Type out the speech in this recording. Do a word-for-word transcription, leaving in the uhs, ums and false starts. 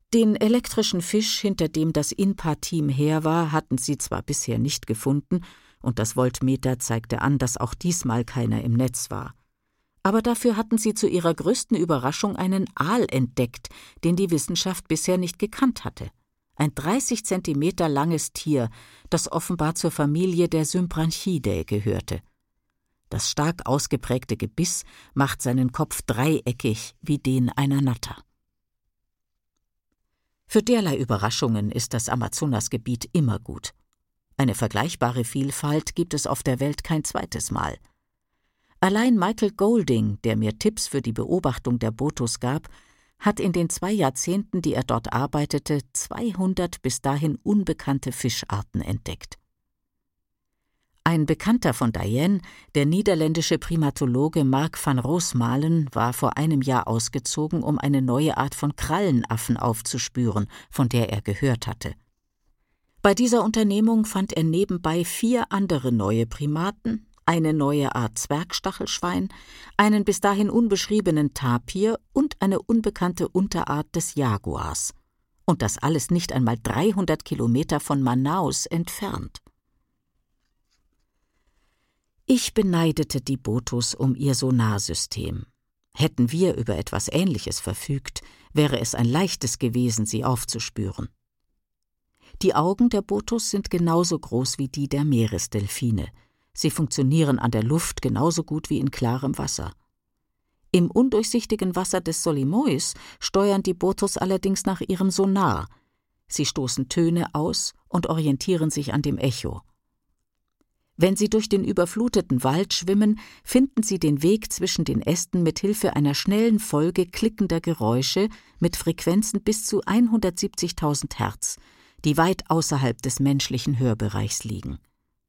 Den elektrischen Fisch, hinter dem das I N P A-Team her war, hatten sie zwar bisher nicht gefunden, und das Voltmeter zeigte an, dass auch diesmal keiner im Netz war. Aber dafür hatten sie zu ihrer größten Überraschung einen Aal entdeckt, den die Wissenschaft bisher nicht gekannt hatte. Ein dreißig Zentimeter langes Tier, das offenbar zur Familie der Symbranchidae gehörte. Das stark ausgeprägte Gebiss macht seinen Kopf dreieckig wie den einer Natter. Für derlei Überraschungen ist das Amazonasgebiet immer gut. Eine vergleichbare Vielfalt gibt es auf der Welt kein zweites Mal. Allein Michael Golding, der mir Tipps für die Beobachtung der Botos gab, hat in den zwei Jahrzehnten, die er dort arbeitete, zweihundert bis dahin unbekannte Fischarten entdeckt. Ein Bekannter von Diane, der niederländische Primatologe Mark van Roosmalen, war vor einem Jahr ausgezogen, um eine neue Art von Krallenaffen aufzuspüren, von der er gehört hatte. Bei dieser Unternehmung fand er nebenbei vier andere neue Primaten, eine neue Art Zwergstachelschwein, einen bis dahin unbeschriebenen Tapir und eine unbekannte Unterart des Jaguars. Und das alles nicht einmal dreihundert Kilometer von Manaus entfernt. Ich beneidete die Botos um ihr Sonarsystem. Hätten wir über etwas Ähnliches verfügt, wäre es ein leichtes gewesen, sie aufzuspüren. Die Augen der Botos sind genauso groß wie die der Meeresdelfine. Sie funktionieren an der Luft genauso gut wie in klarem Wasser. Im undurchsichtigen Wasser des Solimois steuern die Botos allerdings nach ihrem Sonar. Sie stoßen Töne aus und orientieren sich an dem Echo. Wenn sie durch den überfluteten Wald schwimmen, finden sie den Weg zwischen den Ästen mit Hilfe einer schnellen Folge klickender Geräusche mit Frequenzen bis zu hundertsiebzigtausend Hertz, die weit außerhalb des menschlichen Hörbereichs liegen.